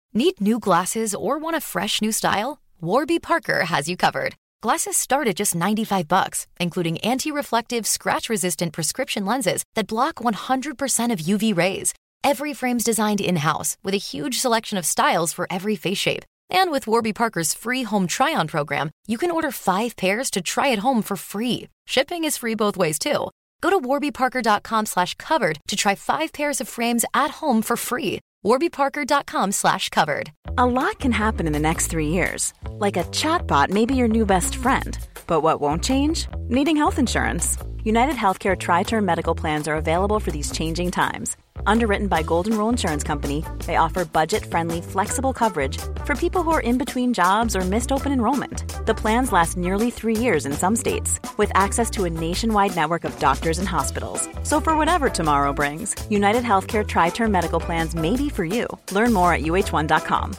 Need new glasses or want a fresh new style? Warby Parker has you covered. Glasses start at just $95, including anti-reflective, scratch-resistant prescription lenses that block 100% of UV rays. Every frame's designed in-house with a huge selection of styles for every face shape. And with Warby Parker's free home try-on program, you can order 5 pairs to try at home for free. Shipping is free both ways, too. Go to warbyparker.com/covered to try 5 pairs of frames at home for free. warbyparker.com/covered. A lot can happen in the next 3 years. Like a chatbot may be your new best friend. But what won't change? Needing health insurance. United Healthcare Tri-Term Medical Plans are available for these changing times. Underwritten by Golden Rule Insurance Company, they offer budget-friendly, flexible coverage for people who are in between jobs or missed open enrollment. The plans last nearly 3 years in some states, with access to a nationwide network of doctors and hospitals. So for whatever tomorrow brings, United Healthcare Tri-Term Medical Plans may be for you. Learn more at uh1.com.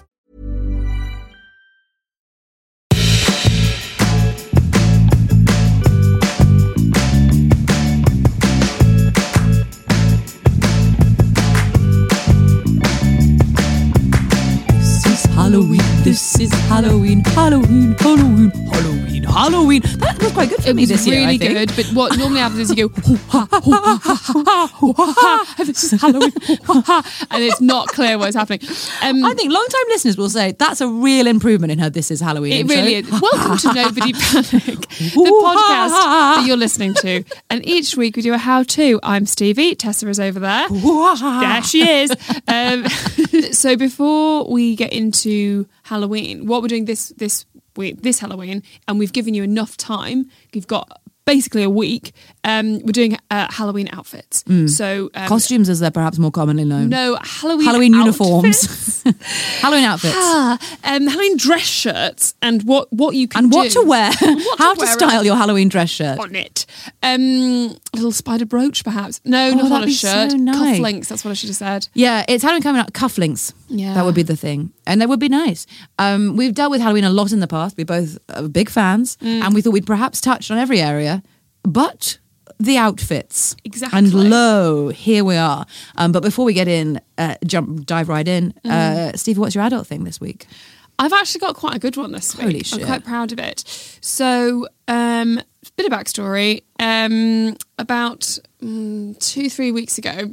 Halloween, this is Halloween, Halloween, Halloween, Halloween, Halloween. That was quite good for me this year, I think. It was really good, but what normally happens is you go, hoo ha, hoo ha, ha, ha, hoo ha, ha, this is Halloween, hoo ha, ha, and it's not clear what's happening. I think long-time listeners will say that's a real improvement in her This Is Halloween. It really is. Welcome to Nobody Panic, the podcast that you're listening to. And each week we do a how-to. I'm Stevie, Tessa is over there. There she is. So before we get into Halloween, what we're doing this week, this Halloween, and we've given you enough time, you've got basically a week, we're doing Halloween outfits. So costumes, as they're perhaps more commonly known. No, Halloween uniforms. Halloween outfits. Halloween dress shirts, and what you can do. And what to wear. How to style your Halloween dress shirt. On it. A little spider brooch, perhaps. No, not on a shirt. So nice. Cufflinks, that's what I should have said. Yeah, it's Halloween coming up. Cufflinks. Yeah. That would be the thing. And that would be nice. We've dealt with Halloween a lot in the past. We both are big fans. And we thought we'd perhaps touch on every area. But the outfits. Exactly. And lo, here we are. But before we get in, dive right in. Stevie, what's your adult thing this week? I've actually got quite a good one this week. Holy shit. I'm quite proud of it. So, bit of backstory. About 2-3 weeks ago,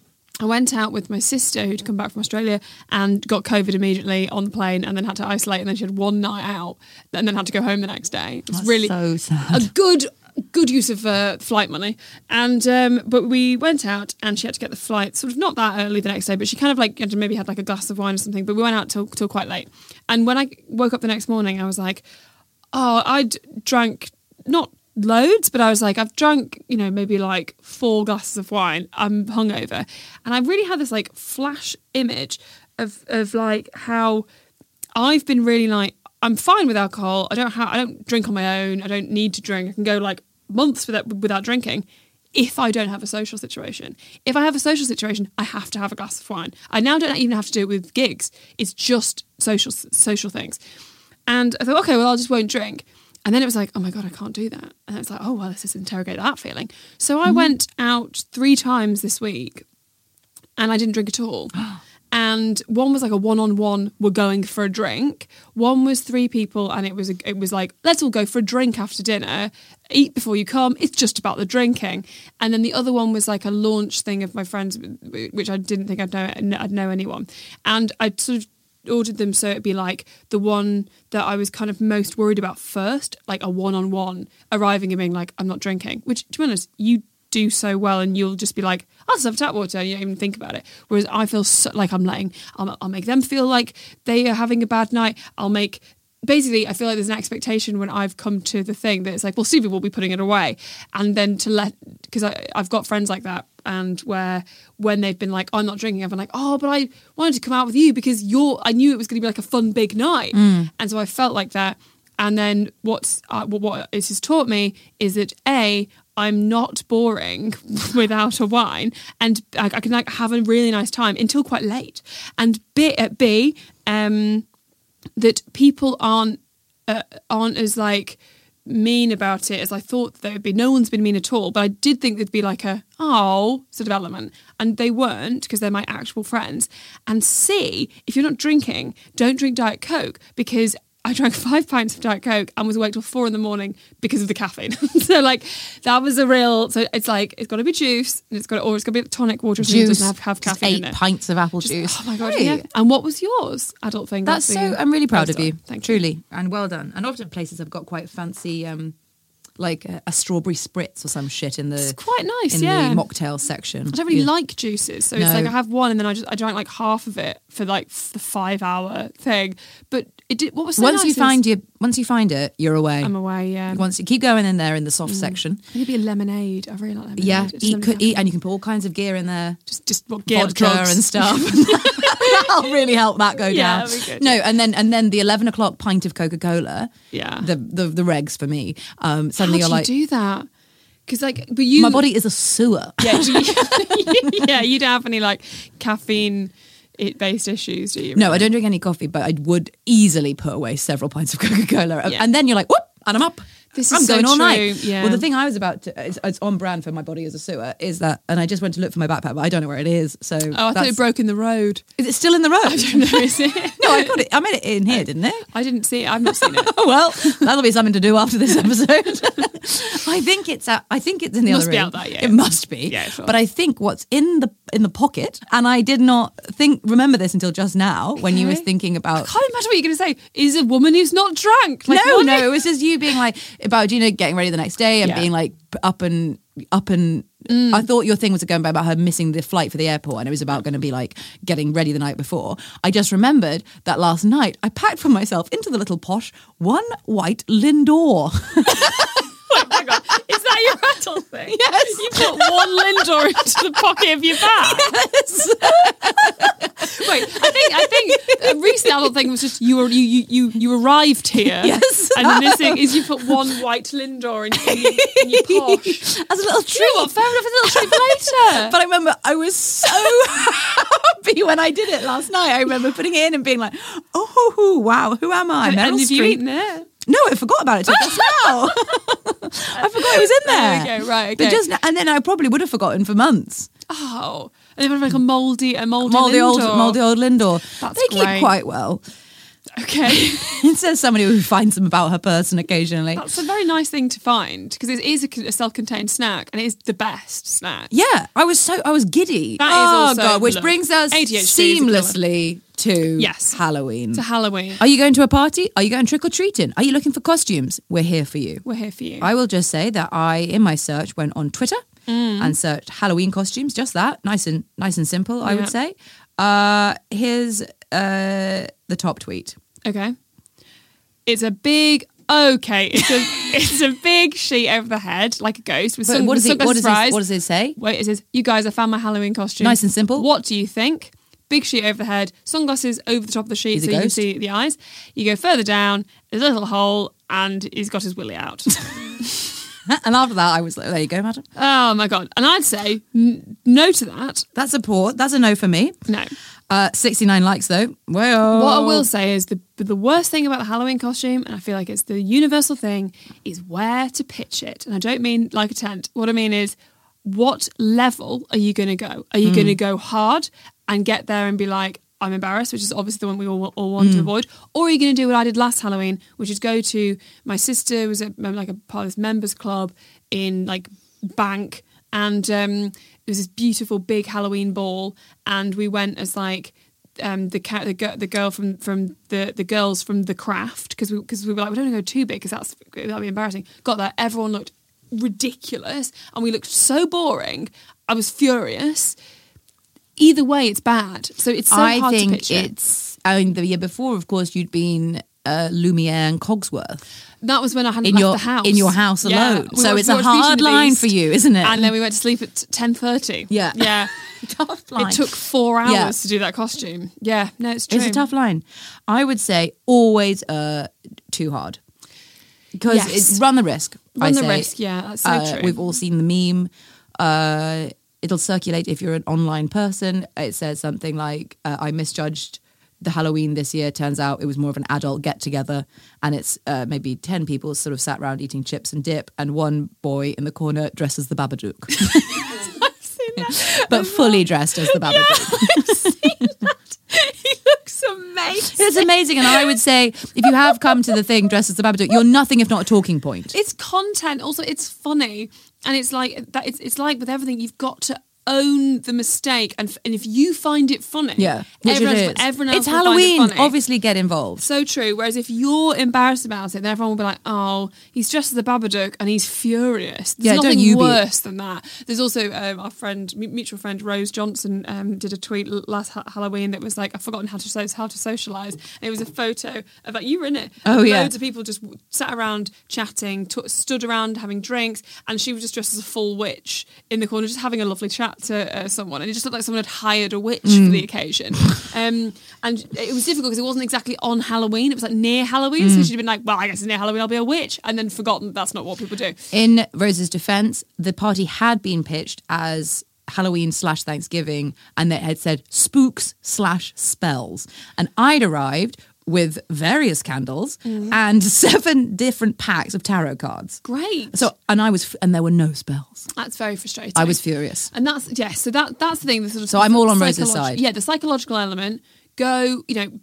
I went out with my sister who'd come back from Australia and got COVID immediately on the plane and then had to isolate, and then she had one night out and then had to go home the next day. It was really so sad. A good use of flight money. And but we went out and she had to get the flight sort of not that early the next day, but she kind of like maybe had like a glass of wine or something, but we went out till quite late. And when I woke up the next morning, I was like, oh, I'd drank not loads, but I was like, I've drunk, maybe like 4 glasses of wine. I'm hungover. And I really had this like flash image of like how I've been really like, I'm fine with alcohol. I don't drink on my own. I don't need to drink. I can go like months without drinking if I don't have a social situation. If I have a social situation, I have to have a glass of wine. I now don't even have to do it with gigs. It's just social things. And I thought, okay, well, I just won't drink. And then it was like, oh my God, I can't do that. And it's like, oh, well, let's just interrogate that feeling. So I went out 3 times this week and I didn't drink at all. And one was like a one-on-one, we're going for a drink. One was 3 people and it was like, let's all go for a drink after dinner. Eat before you come. It's just about the drinking. And then the other one was like a launch thing of my friends, which I didn't think I'd know anyone. And I sort of ordered them so it'd be like the one that I was kind of most worried about first, like a one-on-one, arriving and being like, I'm not drinking. Which, to be honest, you do so well and you'll just be like, I'll just have tap water, you don't even think about it. Whereas I feel like I'll make them feel like they are having a bad night. Basically, I feel like there's an expectation when I've come to the thing that it's like, well, Stevie will be putting it away. And then because I've got friends like that, and where when they've been like, oh, I'm not drinking, I've been like, oh, but I wanted to come out with you because I knew it was going to be like a fun big night. And so I felt like that. And then what it has taught me is that I'm not boring without a wine, and I can like have a really nice time until quite late. And that people aren't as like mean about it as I thought there would be. No one's been mean at all, but I did think there'd be like a sort of element, and they weren't, because they're my actual friends. And C, if you're not drinking, don't drink Diet Coke, because I drank 5 pints of Diet Coke and was awake till 4 a.m. because of the caffeine. So like that was a real. So it's like it's got to be juice, and it's got to be tonic water. So it doesn't have caffeine in it. 8 pints of apple juice. Oh my god! Hey. Yeah. And what was yours? Adult thing. That's so. I'm really proud of you. Thank truly, you. and well done. And often places have got quite fancy, like a strawberry spritz or some shit in the. It's quite nice. In yeah. the mocktail section. I don't really like juices, so it's like I have one and then I drank like half of it for like the 5-hour thing. But it did. What was so once nice you find it, you're away. I'm away. Yeah. Once you keep going in there in the soft section. Maybe a lemonade. I really like lemonade. Yeah, It's eat, and you can put all kinds of gear in there. Just what gear, vodka drugs. and stuff. That'll really help that go Yeah, down. that'd be good. No, and then the 11 o'clock pint of Coca-Cola. Yeah. The regs for me. Suddenly How you're do like, you do that? Because like, but you, my body is a sewer. Yeah, yeah. You don't have any like caffeine based issues, do you? No, I don't drink any coffee, but I would easily put away several pints of Coca-Cola. Yeah. And then you're like, whoop, and I'm up. This I'm is so going all true, night. yeah. Well, the thing I was about to, it's on brand for my body as a sewer, is that, and I just went to look for my backpack, but I don't know where it is. So Oh, I thought it broke in the road. Is it still in the road? I don't know, is it? No, I got it. I made it in here, didn't it? I didn't see it. I've not seen it. Well, that'll be something to do after this episode. I think it's in the Must other be room. out there, yeah. It must be. Yeah, sure. But I think what's in the pocket, and I did not remember this until just now when you were Okay. thinking about. I can't imagine what you're going to say. Is a woman who's not drunk? Like, No, what? it was just you being like about getting ready the next day and Yeah. being like up and. I thought your thing was going about her missing the flight for the airport, and it was about going to be like getting ready the night before. I just remembered that last night I packed for myself into the little posh one white Lindor. Oh my God. Is that your rattle thing? Yes. You put one Lindor into the pocket of your bag. Yes. Wait, I think a recent adult thing was just you arrived here. Yes. And then this thing is you put one white Lindor in your posh. As a little treat. You know what? Fair enough, as a little treat for later. But I remember I was so happy when I did it last night. I remember putting it in and being like, oh, wow, who am I? Meryl and have you Streep. eaten it? No, I forgot about it till just now. I forgot it was in there. There we go, right, But okay. and then I probably would have forgotten for months. Oh. And then like a mouldy Moldy Lindor. old Lindor. That's they great. keep quite well. Okay. It says somebody who finds them about her person occasionally. That's a very nice thing to find because it is a self-contained snack and it is the best snack. Yeah, I was giddy. That is also, God, which look, brings us ADHD is a killer. seamlessly to Yes. Halloween. To Halloween. Are you going to a party? Are you going trick-or-treating? Are you looking for costumes? We're here for you. We're here for you. I will just say that I, in my search, went on Twitter and searched Halloween costumes. Just that, nice and simple, I would say. Here's the top tweet. Okay. It's a big it's a big sheet over the head like a ghost with But some what does it say? Wait, it says, "You guys, I found my Halloween costume." Nice and simple. What do you think? Big sheet over the head, sunglasses over the top of the sheet He's a so you can ghost. see the eyes. You go further down, there's a little hole, and he's got his willy out. And after that, I was like, there you go, madam. Oh my God. And I'd say no to that. That's a no for me. No. 69 likes though. Well, What I will say is the worst thing about the Halloween costume, and I feel like it's the universal thing, is where to pitch it. And I don't mean like a tent. What I mean is, what level are you going to go? Are you going to go hard and get there and be like, I'm embarrassed, which is obviously the one we all want to avoid? Or are you going to do what I did last Halloween, which is go to, my sister was like a part of this members club in like Bank, and it was this beautiful big Halloween ball, and we went as like the girl from the girls from The Craft, because we were like, we don't want to go too big because that'd be embarrassing. Got there, everyone looked ridiculous, and we looked so boring. I was furious. Either way, it's bad. So it's so hard to pitch it. I mean, the year before, of course, you'd been Lumiere and Cogsworth. That was when I hadn't left the house. In your house alone. We So watched it's a Beauty and hard the line Beast, for you, isn't it? And then we went to sleep at 10:30. Yeah. Yeah. Tough line. It took 4 hours Yeah. to do that costume. Yeah, no, it's true. It's a tough line. I would say always too hard. Because Yes. run the risk. Run the say. risk, yeah, that's so true. We've all seen the meme. It'll circulate if you're an online person. It says something like, I misjudged the Halloween this year, turns out it was more of an adult get-together, and it's maybe 10 people sort of sat around eating chips and dip, and one boy in the corner dressed as the Babadook. I've seen that. But fully dressed as the Babadook. Yeah, I've seen that. He looks amazing. It's amazing, and I would say, if you have come to the thing dressed as the Babadook, you're nothing if not a talking point. It's content. Also, it's funny. And it's like that. It's like with everything, you've got to own the mistake, and if you find it funny, everyone else it's will Halloween. Find it funny. Obviously, get involved. So true. Whereas if you're embarrassed about it, then everyone will be like, "Oh, he's dressed as the Babadook and he's furious." There's nothing worse than that. There's also our mutual friend Rose Johnson did a tweet last Halloween that was like, "I've forgotten how to socialise," and it was a photo of like you were in it. Oh yeah, loads of people just sat around chatting, stood around having drinks, and she was just dressed as a full witch in the corner, just having a lovely chat to someone, and it just looked like someone had hired a witch for the occasion. And it was difficult because it wasn't exactly on Halloween, it was like near Halloween, so she'd been like, well, I guess it's near Halloween, I'll be a witch, and then forgotten that's not what people do. In Rose's defence, the party had been pitched as Halloween/Thanksgiving, and they had said spooks/spells, and I'd arrived with various candles and 7 different packs of tarot cards. Great. So, and there were no spells. That's very frustrating. I was furious. And that's the thing. The sort of, so I'm all on Rose's side. Yeah, the psychological element. Go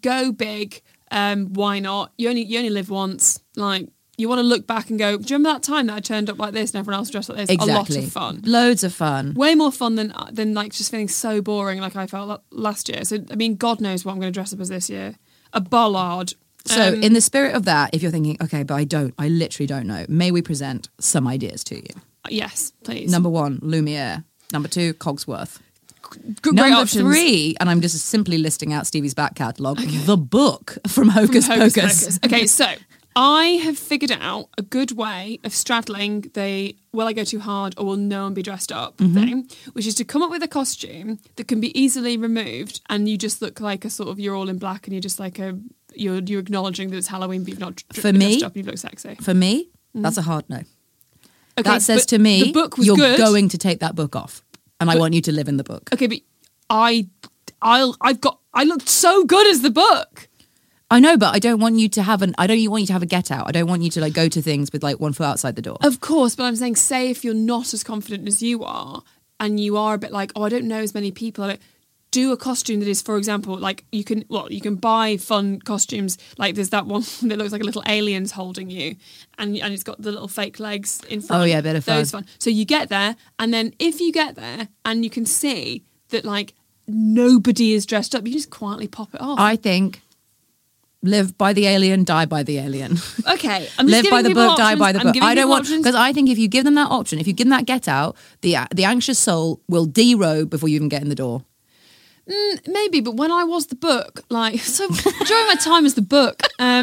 big. Why not? You only live once. Like, you want to look back and go, do you remember that time that I turned up like this and everyone else dressed like this? Exactly. A lot of fun. Loads of fun. Way more fun than like just feeling so boring like I felt last year. So, I mean, God knows what I'm going to dress up as this year. A bollard. So in the spirit of that, if you're thinking, okay, but I literally don't know, may we present some ideas to you? Yes, please. Number 1, Lumiere. Number 2, Cogsworth. Great Number options. 3, and I'm just simply listing out Stevie's back catalogue, The Book from Hocus Pocus. Okay, so I have figured out a good way of straddling the will I go too hard or will no one be dressed up thing, which is to come up with a costume that can be easily removed and you just look like a sort of, you're all in black and you're just like you're acknowledging that it's Halloween but you've not dressed up and you look sexy. For me, that's a hard no. Okay, that says to me, the book was you're good. going to take that book off and I want you to live in the book. Okay, but I looked so good as the book. I know, but I don't want you to have a get out. I don't want you to like go to things with like one foot outside the door. Of course, but I'm saying, say if you're not as confident as you are, and you are a bit like, oh, I don't know as many people. Do a costume that is, for example, like you can buy fun costumes. Like there's that one that looks like a little alien's holding you, and it's got the little fake legs in front. Oh yeah, a bit of fun. Those fun. So you get there, and then if you get there and you can see that like nobody is dressed up, you can just quietly pop it off. I think. Live by the alien, die by the alien. Okay, I'm just live by the book, options. die by the book. I don't want, options. because I think if you give them that option, if you give them that get out, the anxious soul will derobe before you even get in the door. Maybe, but when I was the book, like so during my time as the book,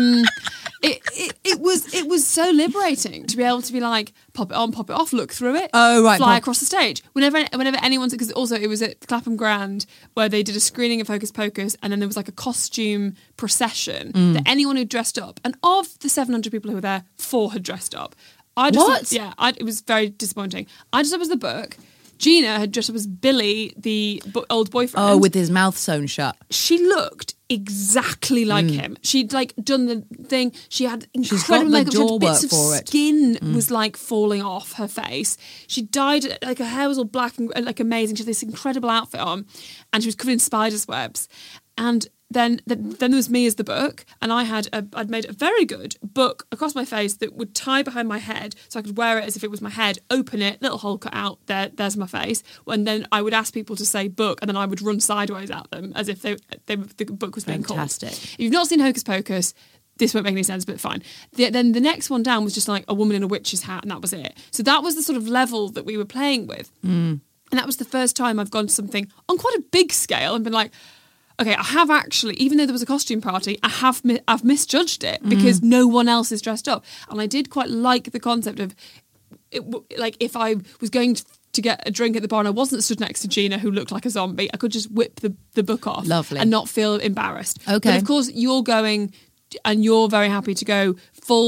it was so liberating to be able to be like pop it on, pop it off, look through it, fly across the stage. Whenever anyone's, because also it was at Clapham Grand where they did a screening of Hocus Pocus, and then there was like a costume procession that anyone who dressed up, and of the 700 people who were there, 4 had dressed up. It was very disappointing. I dressed up as the book. Gina had dressed up as Billy, the old boyfriend. Oh, with his mouth sewn shut. She looked exactly like him. She'd like done the thing. She had incredible makeup. Bits of skin was like falling off her face. She dyed, like her hair was all black and like amazing. She had this incredible outfit on, and she was covered in spiders' webs. And then there was me as the book, and I'd made a very good book across my face that would tie behind my head, so I could wear it as if it was my head, open it, little hole cut out, there's my face, and then I would ask people to say book, and then I would run sideways at them as if the book was being called. Fantastic. If you've not seen Hocus Pocus, this won't make any sense, but fine. Then the next one down was just like a woman in a witch's hat, and that was it. So that was the sort of level that we were playing with. And that was the first time I've gone to something on quite a big scale and been like, okay, I have actually, even though there was a costume party, I've misjudged it because no one else is dressed up. And I did quite like the concept of, like, if I was going to get a drink at the bar and I wasn't stood next to Gina who looked like a zombie, I could just whip the book off. Lovely. And not feel embarrassed. Okay. But of course, you're going, and you're very happy to go full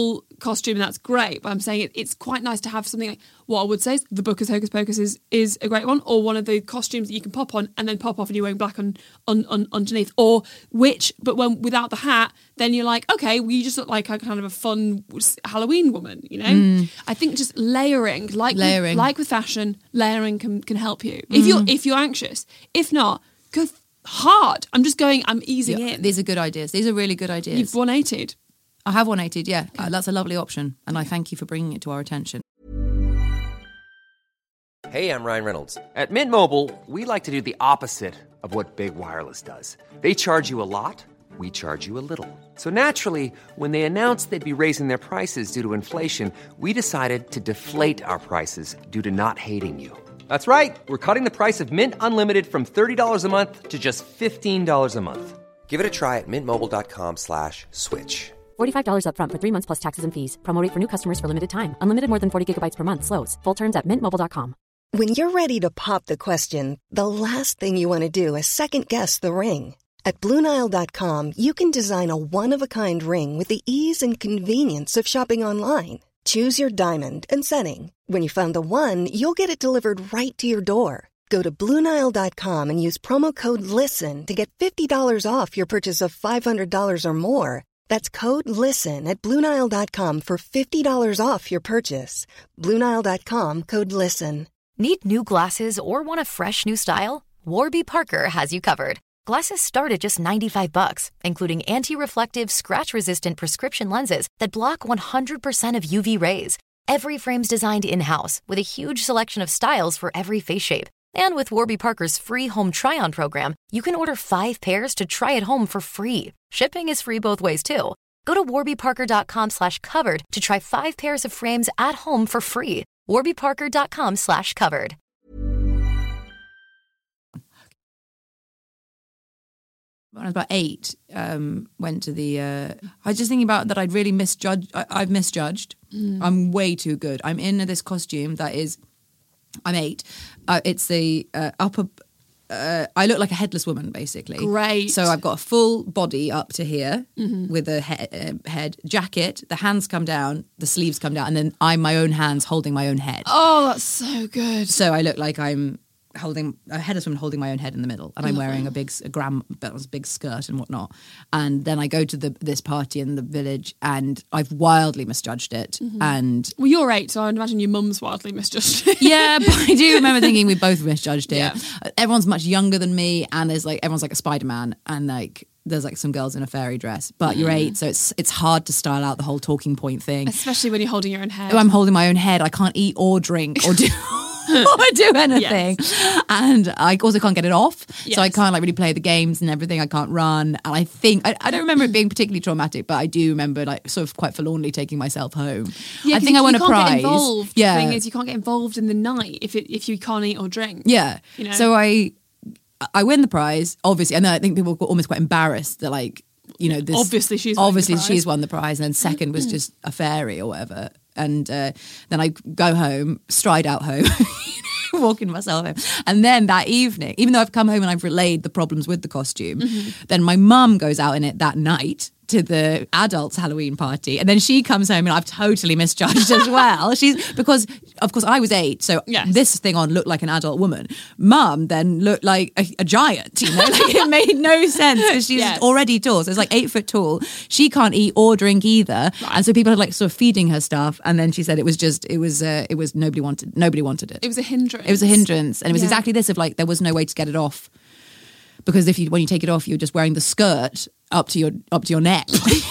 costume, and that's great. But I'm saying it's quite nice to have something like, what I would say is the Booker's Hocus Pocus is a great one, or one of the costumes that you can pop on and then pop off and you're wearing black on underneath, or but when without the hat, then you're like, okay, well, you just look like a kind of a fun Halloween woman, you know? I think just layering, like with fashion, layering can help you. If you're anxious. If not, go hard. I'm easing in. These are good ideas. These are really good ideas. You've 180'd. I have 180'd, yeah. That's a lovely option. And I thank you for bringing it to our attention. Hey, I'm Ryan Reynolds. At Mint Mobile, we like to do the opposite of what Big Wireless does. They charge you a lot. We charge you a little. So naturally, when they announced they'd be raising their prices due to inflation, we decided to deflate our prices due to not hating you. That's right. We're cutting the price of Mint Unlimited from $30 a month to just $15 a month. Give it a try at mintmobile.com/switch. $45 up front for 3 months plus taxes and fees. Promo rate for new customers for limited time. Unlimited more than 40 gigabytes per month. Slows full terms at mintmobile.com. When you're ready to pop the question, the last thing you want to do is second-guess the ring. At BlueNile.com, you can design a one-of-a-kind ring with the ease and convenience of shopping online. Choose your diamond and setting. When you find the one, you'll get it delivered right to your door. Go to BlueNile.com and use promo code LISTEN to get $50 off your purchase of $500 or more. That's code LISTEN at BlueNile.com for $50 off your purchase. BlueNile.com, code LISTEN. Need new glasses or want a fresh new style? Warby Parker has you covered. Glasses start at just $95, including anti-reflective, scratch-resistant prescription lenses that block 100% of UV rays. Every frame's designed in-house with a huge selection of styles for every face shape. And with Warby Parker's free home try-on program, you can order 5 pairs to try at home for free. Shipping is free both ways, too. Go to warbyparker.com/covered to try 5 pairs of frames at home for free. warbyparker.com/covered. When I was about 8, went to the... I was just thinking about that I'd really misjudged. I've misjudged. I'm way too good. I'm in this costume that is... I'm 8. It's the upper... I look like a headless woman, basically. Great. So I've got a full body up to here with a head jacket. The hands come down, the sleeves come down, and then I'm my own hands holding my own head. Oh, that's so good. So I look like I'm holding a headless woman holding my own head in the middle, and I'm wearing a big skirt and whatnot. And then I go to this party in the village, and I've wildly misjudged it. And well, you're 8, so I would imagine your mum's wildly misjudged it. yeah, but I do remember thinking we both misjudged it. Yeah. Everyone's much younger than me, and everyone's like a Spider-Man, and like there's like some girls in a fairy dress. But you're 8, so it's hard to style out the whole talking point thing, especially when you're holding your own head. I'm holding my own head. I can't eat or drink or do. or do anything. Yes. And I also can't get it off. Yes. So I can't like really play the games and everything. I can't run. And I think, I don't remember it being particularly traumatic, but I do remember like sort of quite forlornly taking myself home. Yeah, I think I won a prize. Get involved. Yeah. The thing is you can't get involved in the night if you can't eat or drink. Yeah. You know? So I win the prize, obviously. And then I think people were almost quite embarrassed that like, you know, this obviously she's won the prize, and then second was just a fairy or whatever. And then I go home, stride out home, walking myself home. And then that evening, even though I've come home and I've relayed the problems with the costume, then my mum goes out in it that night to the adults' Halloween party, and then she comes home and I've totally misjudged as well. Because of course I was 8, so this thing on looked like an adult woman. Mum then looked like a giant, you know, like it made no sense because she's already tall. So it's like 8 foot tall. She can't eat or drink either, and so people are like sort of feeding her stuff. And then she said it was nobody wanted it. It was a hindrance. It was a hindrance, and it was exactly this of like there was no way to get it off. Because when you take it off, you're just wearing the skirt up to your neck.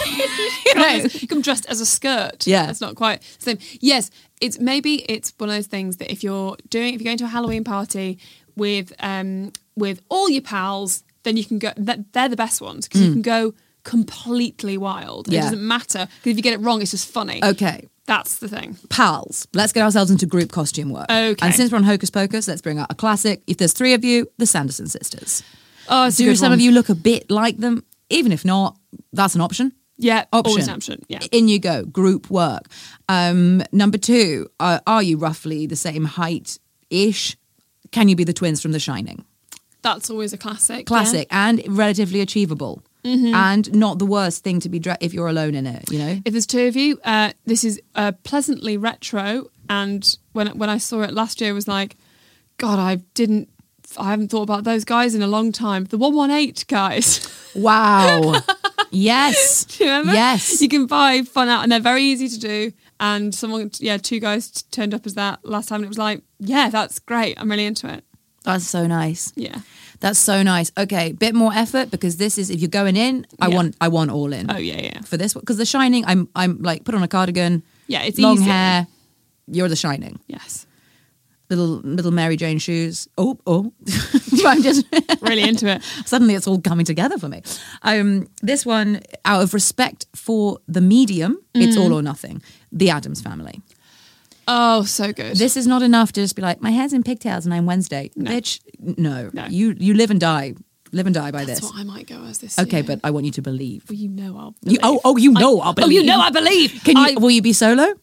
You come dressed as a skirt. Yeah, it's not quite the same. Yes, it's one of those things that if you're going to a Halloween party with all your pals, then you can go. They're the best ones because you can go completely wild. It doesn't matter because if you get it wrong, it's just funny. Okay. That's the thing. Pals. Let's get ourselves into group costume work. Okay. And since we're on Hocus Pocus, let's bring out a classic. If there's 3 of you, the Sanderson sisters. Oh, do some of you look a bit like them? Even if not, that's an option. Yeah, always an option. Yeah. In you go. Group work. Number 2, are you roughly the same height-ish? Can you be the twins from The Shining? That's always a classic. Classic and relatively achievable. and not the worst thing to be if you're alone in it, you know? If there's two of you, this is pleasantly retro. And when I saw it last year, I was like, God, I haven't thought about those guys in a long time. The 118 guys. Wow. Yes. Do you remember? Yes. You can buy fun out and they're very easy to do. And two guys turned up as that last time and it was like, yeah, that's great. I'm really into it. That's so nice. Yeah. That's so nice. Okay, bit more effort because this is, if you're going in, I want all in. Oh yeah. For this, because The Shining, I'm like, put on a cardigan. Yeah, it's long easy. hair. You're The Shining. Yes. Little Mary Jane shoes. Oh. I'm just really into it. Suddenly it's all coming together for me. This one, out of respect for the medium, it's All or Nothing. The Addams Family. Oh, so good. This is not enough to just be like, my hair's in pigtails and I'm Wednesday. No. Bitch, no. You live and die. Live and die by this. That's what I might go as this Okay, year. but I want you to believe. Well, you know I'll believe. I'll believe. Oh, you know I believe. Will you be solo?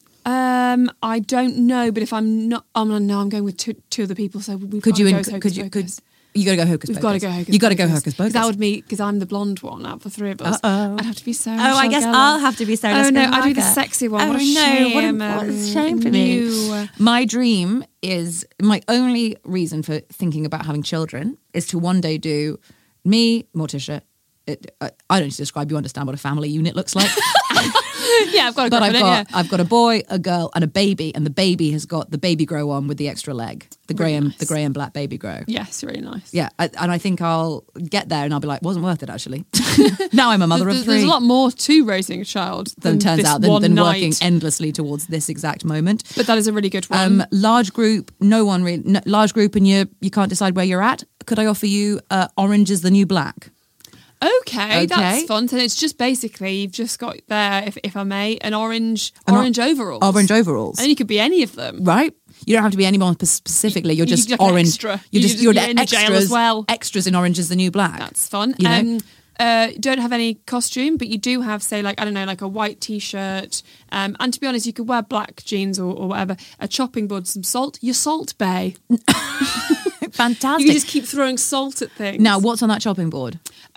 I don't know, but if I'm not, I'm going with two other people. So we've got to go hocus pocus. You got to go hocus pocus. We've got to go hocus pocus. You got to go hocus pocus. That would be because I'm the blonde one out of the three of us. I'd have to be Sarah. I guess Michelle Gellar. I'll have to be Sarah. Oh no, I'd be the sexy one. What a shame! What a shame for me. My dream is, my only reason for thinking about having children is to one day do me, Morticia. I don't need to describe. You understand what a family unit looks like. Yeah, I've got a I've got a boy, a girl, and a baby, and the baby has got the baby grow on with the extra leg, the grey and black baby grow. Yes, really nice. Yeah, and I think I'll get there and I'll be like, wasn't worth it actually. Now I'm a mother of three. There's a lot more to raising a child than turns this out one than night. working endlessly towards this exact moment. But that is a really good one. Large group, large group, and you can't decide where you're at. Could I offer you Orange is the New Black? Okay, that's fun. So it's just basically, you've just got there, if I may, an orange overalls. Orange overalls. And you could be any of them. Right? You don't have to be anyone specifically. You're just like orange. Extra. You're in the jail as well. Extras in Orange is the New Black. That's fun. You know? Don't have any costume, but you do have, say, like, I don't know, like a white T-shirt. And to be honest, you could wear black jeans or whatever. A chopping board, some salt. Your Salt Bay. Fantastic. You can just keep throwing salt at things. Now, what's on that chopping board?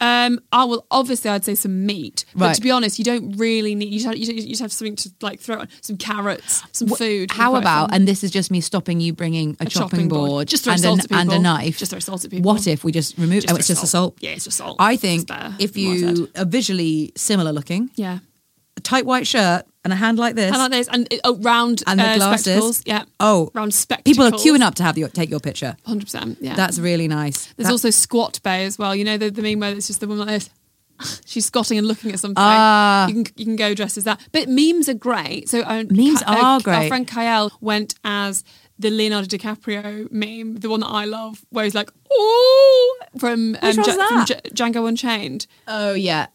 I'd say some meat. But Right. to be honest, you don't really need. You just have something to like throw on. Some carrots, some food. How about, and this is just me stopping you bringing a chopping board just throw and, salt at people. and a knife. Just throw salt at people. What if we just remove? Just it's throw just a salt. Yeah, it's just salt. I think It's better if than what I you said. are visually similar looking, Yeah. a tight white shirt and a hand like this, And like this, and round and the glasses. spectacles. Yeah. Oh, round spectacles. people are queuing up to take your picture. 100%. Yeah. That's really nice. There's also Squat Bay as well. You know the meme where it's just the woman like this. She's squatting and looking at something. You can go dressed as that. But memes are great. So Memes are great. Our friend Kyle went as the Leonardo DiCaprio meme, the one that I love, where he's like, "Oh," from Which one's that? Django Unchained. Oh yeah.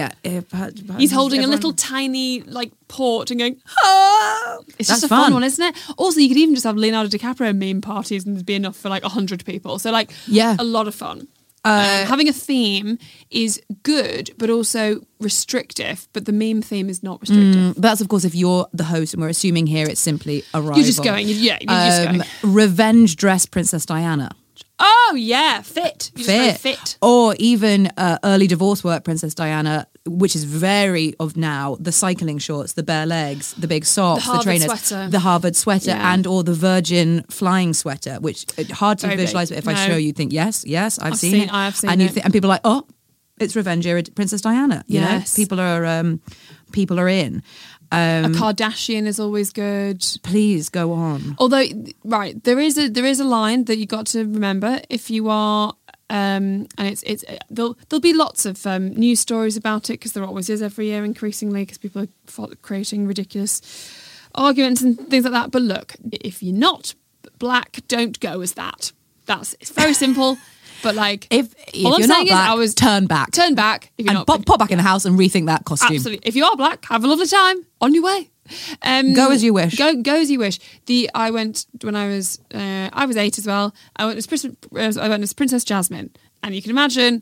He's holding a little tiny like port and going, It's That's just a fun one, isn't it? Also, you could even just have Leonardo DiCaprio meme parties and there'd be enough for like 100 people. So like, a lot of fun. Having a theme is good, but also restrictive. But the meme theme is not restrictive. That's of course if you're the host, and we're assuming here it's simply a rival. You're just going, you're just going. Revenge dress Princess Diana. Oh yeah, fit. You just go fit. Or even early divorce work Princess Diana, which is very of now, the cycling shorts, the bare legs, the big socks, the trainers, sweater. the Harvard sweater, and or the Virgin flying sweater, which hard to Very visualize, big. but if I show you, think yes, I've seen it. I have seen and it. and people are like, oh, it's Revenge era Princess Diana. You know, people are in. A Kardashian is always good. Please go on. Although, right, there is a line that you got to remember if you are, and it's there'll be lots of news stories about it because there always is every year increasingly because people are creating ridiculous arguments and things like that. But look, if you're not black, don't go as that. It's very simple. But like, if all you're I'm not saying black, is, turn back. Turn back. If you're And not pop back in the house and rethink that costume. Absolutely. If you are black, have a lovely time. On your way. Go as you wish. Go as you wish. I went when I was 8 as well. I went as Princess Jasmine, and you can imagine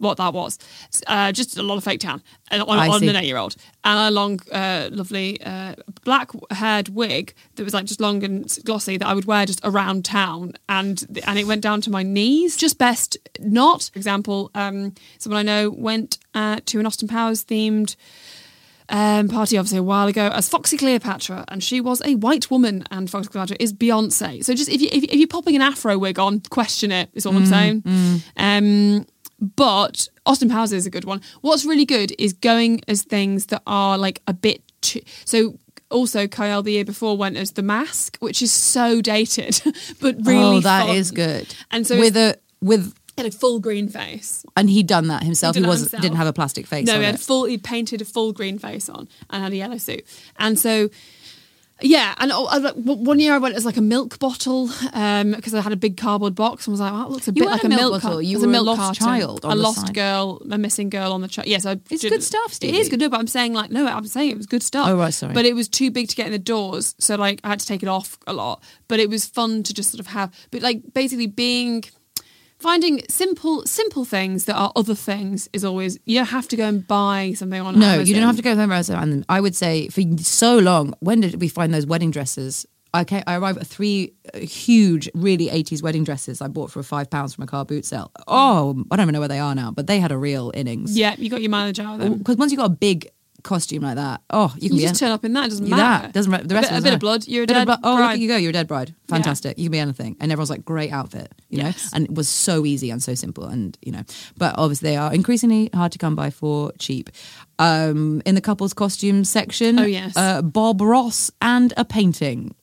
what that was. Just a lot of fake tan on see. an 8-year-old. And a long, lovely black-haired wig that was like just long and glossy that I would wear just around town. And it went down to my knees. Just best not. For example, someone I know went to an Austin Powers themed party obviously a while ago as Foxy Cleopatra, and she was a white woman, and Foxy Cleopatra is Beyonce. So just if you're popping an afro wig on, question it is all I'm saying. But Austin Powers is a good one. What's really good is going as things that are like a bit so also Kyle the year before went as The Mask, which is so dated but really that fun. is good. And so with had a full green face. and he'd done that himself. He He did that himself. didn't have a plastic face. No, on he painted a full green face on and had a yellow suit. And so, yeah, and one year I went as like a milk bottle because I had a big cardboard box and was like, oh, that looks a bit weren't like a a milk milk bottle. You as a were a milk lost carton. child on a the lost side. girl, a missing girl on the child. Yes, It's good stuff, Stevie. It is good, no, but I'm saying it was good stuff. Oh, right, sorry. But it was too big to get in the doors, so like I had to take it off a lot. But it was fun to just sort of have, but like basically finding simple things that are other things is always, you don't have to go and buy something on No, Amazon. you don't have to go to Amazon. And I would say for so long, when did we find those wedding dresses? I arrived at 3 huge, really 80s wedding dresses I bought for £5 from a car boot sale. Oh, I don't even know where they are now, but they had a real innings. Yeah, you got your mileage out of them. Because once you've got a big costume like that, you can You be just turn up in that, it doesn't You're matter. that. Doesn't matter. The rest a of bit of blood, you're a Bit of dead blood. Oh, bride. look at you go, you're a dead bride. Fantastic. You can be anything. And everyone's like, great outfit, you know? Yes. And it was so easy and so simple and, you know. But obviously they are increasingly hard to come by for cheap. In the couples costume section, Oh, yes. Bob Ross and a painting.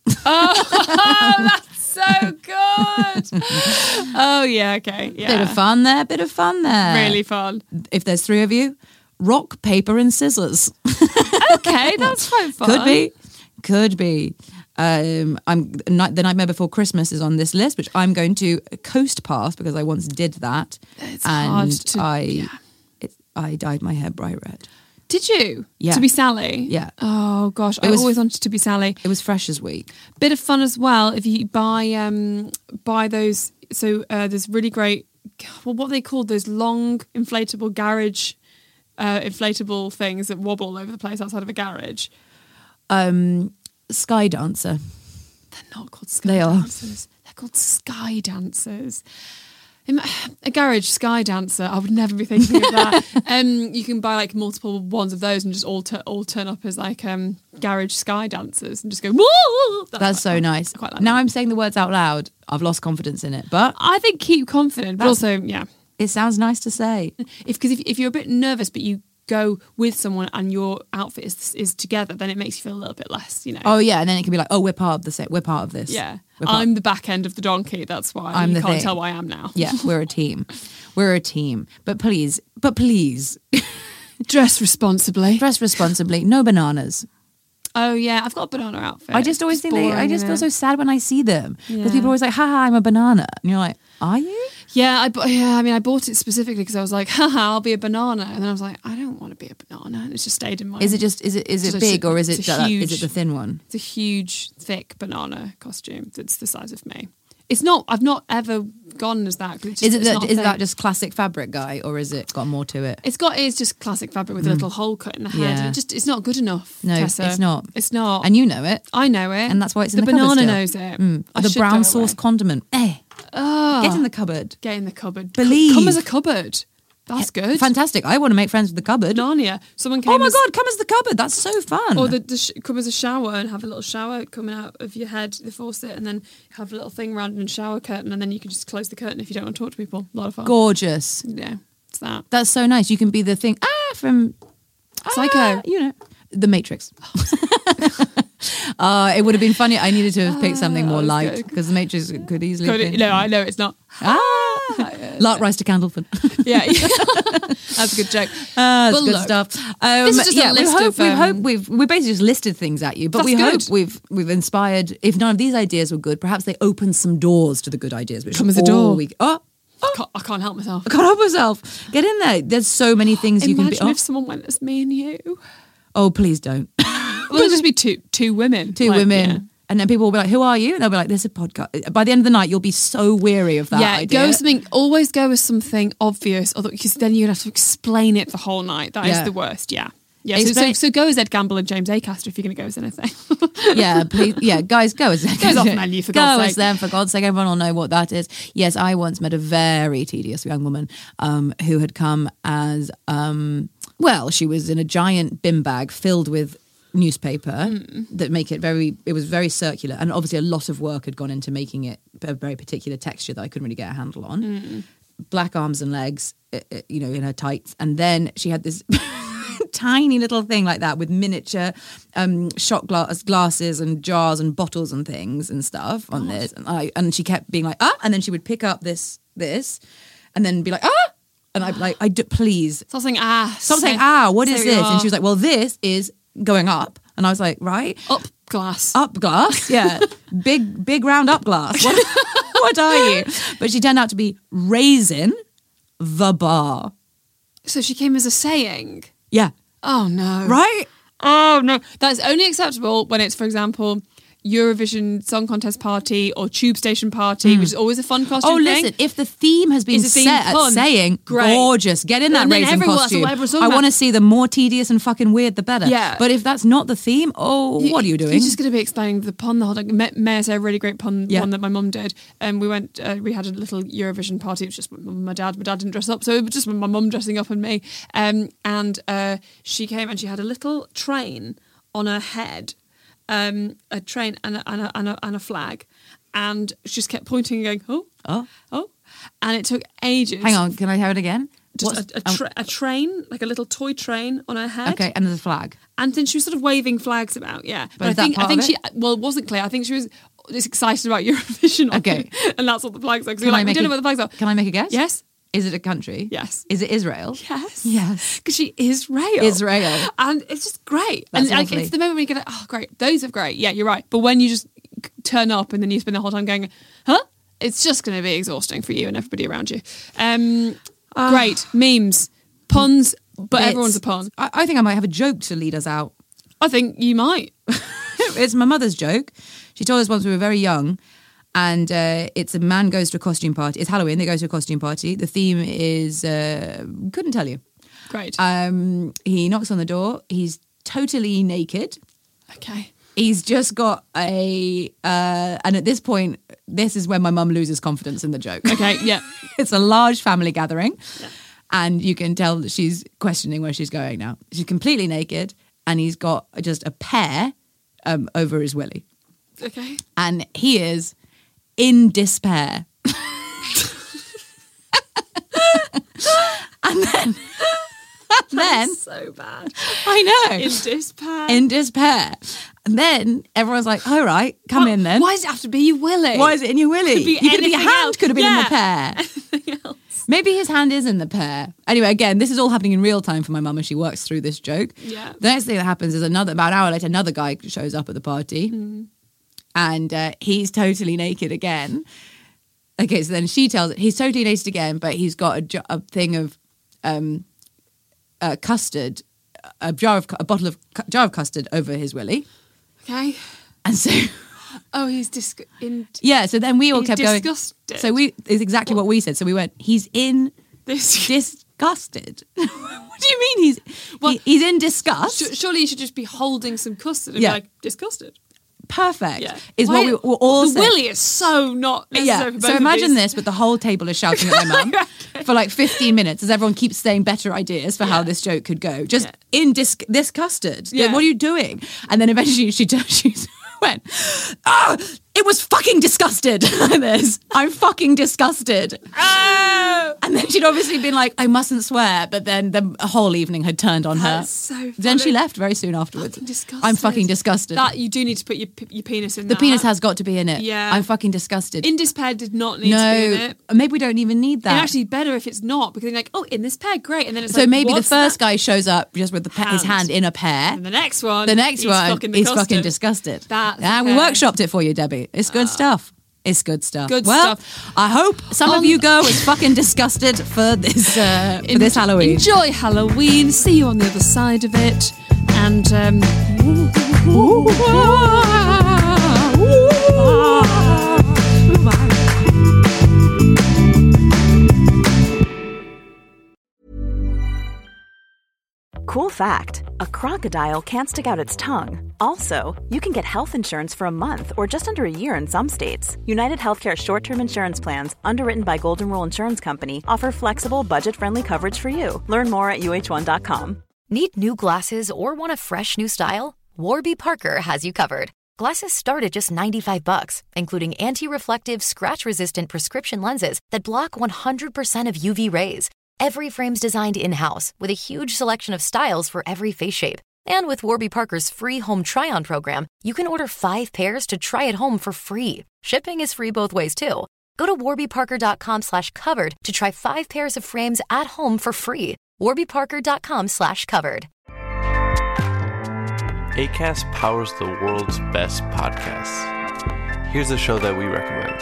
That's so good. Oh, yeah, okay. Yeah. Bit of fun there. Really fun. If there's 3 of you, rock, paper and scissors. Okay, that's quite fun. Could be. The Nightmare Before Christmas is on this list, which I'm going to coast past because I once did that. It's and hard to... I dyed my hair bright red. Did you? Yeah. To be Sally? Yeah. Oh, gosh. I was- always wanted to be Sally. It was Freshers Week. Bit of fun as well if you buy those. So there's really great, what are they called? Those long inflatable garage inflatable things that wobble all over the place outside of a garage. Sky Dancer. They're not called sky They are. dancers. They're called sky dancers. A garage sky dancer. I would never be thinking of that. You can buy like multiple ones of those and just all turn up as like garage sky dancers and just go. Whoa! That's so nice. I quite like Now that. I'm saying the words out loud. I've lost confidence in it, but I think keep confident, but also yeah. it sounds nice to say. If you're a bit nervous, but you go with someone and your outfit is together, then it makes you feel a little bit less, you know. Oh yeah, and then it can be like, oh, we're part of the we're part of this. Yeah, We're part- I'm the back end of the donkey. That's why I'm you the can't thing. tell why I am now. Yeah, we're a team. We're a team. But please, Dress responsibly. dress responsibly. No bananas. Oh yeah, I've got a banana outfit. I just always It's think boring, I just isn't feel it? so sad when I see them because Yeah. people are always like, "Haha, I'm a banana," and you're like, "Are you?" Yeah, I bought it specifically because I was like, haha, I'll be a banana, and then I was like, I don't want to be a banana, and it's just stayed in my. Is it big or is it it's a huge- is it the thin one? It's a huge, thick banana costume that's the size of me. It's not. I've not ever gone as that. It's just, Is it's not a is thing. that just classic fabric guy or is it got more to it? It's just classic fabric with a little hole cut in the head. Yeah. It's not good enough. No, Tessa. it's not. It's not. And you know it. I know it, And that's why it's in the banana cupboard knows still. it. I The should brown throw it sauce away. condiment. Get in the cupboard. Get in the cupboard. Believe. Come as a cupboard. That's good. Fantastic. I want to make friends with the cupboard. Narnia. Someone came. Oh my as, God, come as the cupboard. That's so fun. Or come as a shower and have a little shower coming out of your head, the faucet, and then have a little thing around and shower curtain, and then you can just close the curtain if you don't want to talk to people. A lot of fun. Gorgeous. Yeah, it's that. That's so nice. You can be the thing from Psycho. you know, The Matrix. It would have been funy. I needed to have picked something more that was light good. because The Matrix could easily Could have it- been. no, I know it's not. Lark Rise to Candlefin. Yeah, that's a good joke. That's Well, good look, stuff. this is just a list of, we've basically just listed things at you, but That's we good. hope we've inspired. If none of these ideas were good, perhaps they open some doors to the good ideas. Which Come as a all door. I I can't help myself. can't help myself. Get in there. There's so many things you can be. Imagine if someone went as me and you. Oh, please don't. Well, it'll just be two women. Two Like, women. yeah. And then people will be like, who are you? And they'll be like, there's a podcast. By the end of the night, you'll be so weary of that idea. Always go with something obvious, because then you're going to have to explain it the whole night. That is the worst, yeah. Yeah, so go as Ed Gamble and James Acaster if you're going to go as anything. Yeah, please. Yeah, guys, go as Ed. Goes off menu, for God's sake. Go as them, for God's sake. Everyone will know what that is. Yes, I once met a very tedious young woman who had come as, she was in a giant bin bag filled with newspaper that make it it was very circular, and obviously a lot of work had gone into making it a very particular texture that I couldn't really get a handle on. Black arms and legs, in her tights. And then she had this... tiny little thing like that with miniature shot glasses and jars and bottles and things and stuff on this, and she kept being like and then she would pick up this and then be like and I'd be like, please stop saying what is this? And she was like, well, this is going up, and I was like, right, up glass, yeah. big round up glass. What are you? But she turned out to be raising the bar. So she came as a saying. Yeah. Oh, no. Right? Oh, no. That's only acceptable when it's, for example, Eurovision Song Contest party or Tube Station party, which is always a fun costume thing. Listen, if the theme has been set at saying, great, gorgeous, get in that raisin costume. I want to see the more tedious and fucking weird, the better. Yeah. But if that's not the theme, what are you doing? You're just going to be explaining the pun the whole time. May I say a really great pun, one that my mum did. We had a little Eurovision party. It was just my dad. My dad didn't dress up, so it was just my mum dressing up and me. And she came and she had a little train on her head. A train and a flag, and she just kept pointing and going, oh, and it took ages. Hang on, can I have it again? Just a train, like a little toy train on her head. Okay, and there's a flag. And then she was sort of waving flags about, yeah. But I think she, it wasn't clear. I think she was just excited about Eurovision. Okay. And that's what the flags are. So we don't know what the flags are. Can I make a guess? Yes. Is it a country? Yes. Is it Israel? Yes. Yes. Because she is Israel. And it's just great. That's and lovely. It's the moment where you go, oh, great. Those are great. Yeah, you're right. But when you just turn up and then you spend the whole time going, huh? It's just going to be exhausting for you and everybody around you. Great. Memes. Puns. But everyone's a pun. I think I might have a joke to lead us out. I think you might. It's my mother's joke. She told us once we were very young. And it's a man goes to a costume party. It's Halloween. They go to a costume party. The theme is couldn't tell you. Great. He knocks on the door. He's totally naked. Okay. He's just got and at this point, this is when my mum loses confidence in the joke. Okay. Yeah. It's a large family gathering, and you can tell that she's questioning where she's going now. She's completely naked, and he's got just a pear over his willy. Okay. And he is in despair. and then That's so bad. I know. In despair. And then everyone's like, all right, come in then. Why does it have to be your willy? Why is it in your willy? Could be your hand could have been in the pear. Anything else. Maybe his hand is in the pear. Anyway, again, this is all happening in real time for my mum as she works through this joke. Yeah. The next thing that happens is about an hour later, another guy shows up at the party. And he's totally naked again. Okay, so then she tells it he's totally naked again, but he's got a thing of custard, a jar of custard over his willy. Okay. And so, he's yeah. So then we all kept disgusted. going. So it's exactly what we said. So we went, he's disgusted. What do you mean he's in disgust? Surely you should just be holding some custard and be like, disgusted. Perfect. Yeah. Is what we were all saying. The willy is so not necessary for both So imagine of this, but the whole table is shouting at my mum for like 15 minutes as everyone keeps saying better ideas for how this joke could go. Just in this custard. Yeah. What are you doing? And then eventually she went, it was fucking disgusted. Like this. I'm fucking disgusted. Oh! And then she'd obviously been like, I mustn't swear. But then the whole evening had turned on her. That's so funny. Then she left very soon afterwards. Fucking disgusted. I'm fucking disgusted. That you do need to put your penis in The that. penis has got to be in it. Yeah. I'm fucking disgusted. In despair did not need to be in it. Maybe we don't even need that. And actually better if it's not, because they're like, in this pair, great. And then it's so like, maybe the what's first that? guy shows up just with his hand in a pear. And the next one He's fucking disgusted. We workshopped it for you, Debbie. It's good stuff. It's good stuff. Good stuff. stuff. I hope some of you go as fucking disgusted for this this Halloween. Enjoy Halloween. See you on the other side of it. And Cool fact, a crocodile can't stick out its tongue. Also, you can get health insurance for a month or just under a year in some states. United Healthcare short-term insurance plans, underwritten by Golden Rule Insurance Company, offer flexible, budget-friendly coverage for you. Learn more at uh1.com. Need new glasses or want a fresh new style? Warby Parker has you covered. Glasses start at just $95, including anti-reflective, scratch-resistant prescription lenses that block 100% of UV rays. Every frame's designed in-house with a huge selection of styles for every face shape. And with Warby Parker's free home try-on program, you can order 5 pairs to try at home for free. Shipping is free both ways, too. Go to warbyparker.com/covered to try 5 pairs of frames at home for free. warbyparker.com/covered. Acast powers the world's best podcasts. Here's a show that we recommend.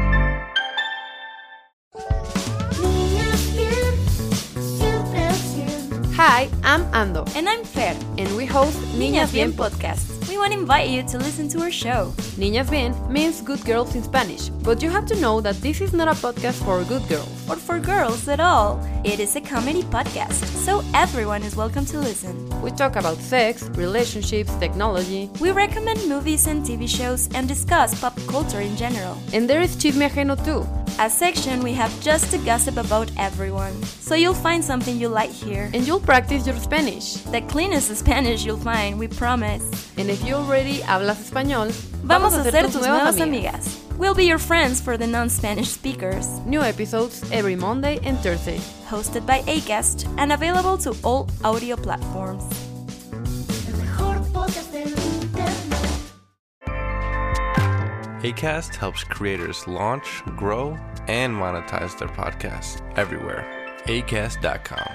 Hi, I'm Ando. And I'm Fer. And we host Niñas Bien podcast. We want to invite you to listen to our show. Niñas Bien means good girls in Spanish, but you have to know that this is not a podcast for good girls. Or for girls at all. It is a comedy podcast, so everyone is welcome to listen. We talk about sex, relationships, technology. We recommend movies and TV shows and discuss pop culture in general. And there is Chisme Ajeno too. A section we have just to gossip about everyone. So you'll find something you like here. And you'll practice your Spanish. The cleanest Spanish you'll find, we promise. And if you already hablas español, vamos a ser tus nuevas amigas. We'll be your friends for the non-Spanish speakers. New episodes every Monday and Thursday. Hosted by Acast and available to all audio platforms. Acast helps creators launch, grow, and monetize their podcasts everywhere. Acast.com.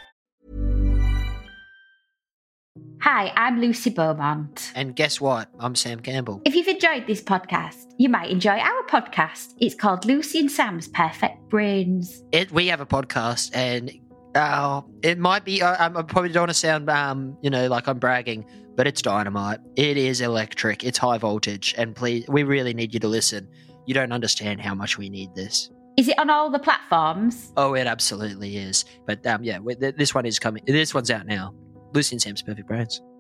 Hi, I'm Lucy Beaumont. And guess what? I'm Sam Campbell. If you've enjoyed this podcast, you might enjoy our podcast. It's called Lucy and Sam's Perfect Brains. We have a podcast, and it might be, I probably don't want to sound, like I'm bragging, but it's dynamite. It is electric. It's high voltage. And please, we really need you to listen. You don't understand how much we need this. Is it on all the platforms? Oh, it absolutely is. But this one is coming. This one's out now. Lucy and Sam's Perfect Brains.